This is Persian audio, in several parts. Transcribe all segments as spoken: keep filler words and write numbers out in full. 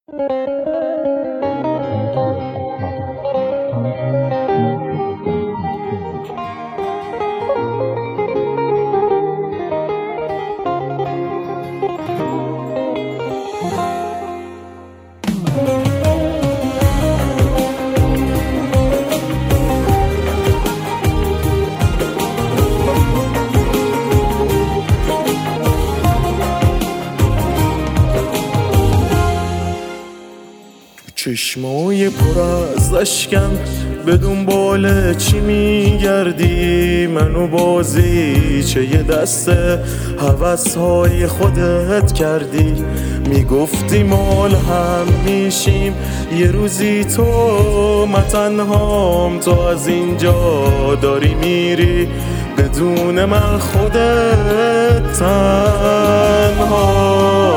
چشمای پر از اشکم به دنبال چی میگردی؟ منو بازی چه یه دسته هوس‌های خودت کردی. میگفتی مال هم میشیم یه روزی، تو من تنهام، تو از اینجا داری میری بدون من خودت تنها.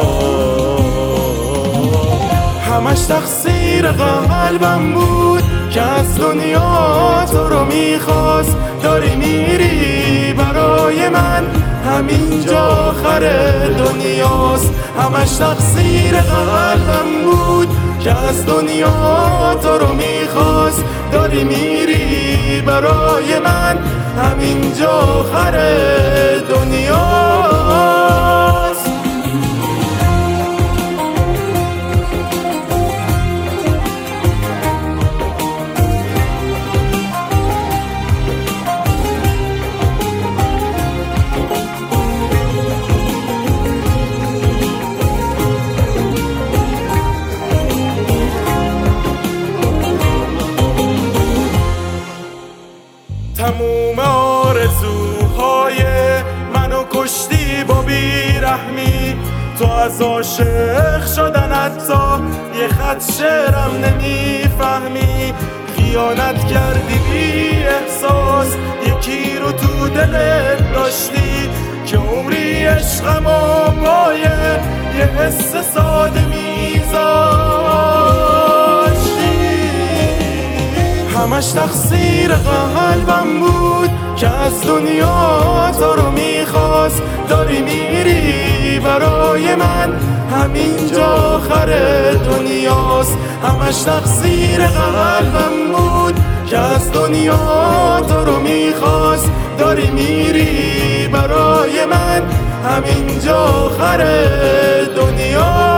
همش تقصیر قلبم بود که از دنیا تو رو میخواست. داری میری برای من، همینجا آخر دنیاست. همش تقصیر قلبم بود که از دنیا تو رو میخواست. داری میری برای من، همینجا آخر دنیاست. تموم آرزوهای منو کشتی با بیرحمی. تو از عاشق شدن حتی یه خط شعرم نمیفهمی. خیانت کردی بی احساس، یکی رو تو دلت داشتی که عمری عشقم و پایه یه حس ساده میذاشتی. همش تقصیر قلبم بود که از دنیا تو رو میخواست. داری میری برای من، همینجا آخر دنیاست. همش تقصیر قلبم بود که از دنیا تو رو میخواست. داری میری برای من، همینجا آخر دنیاست.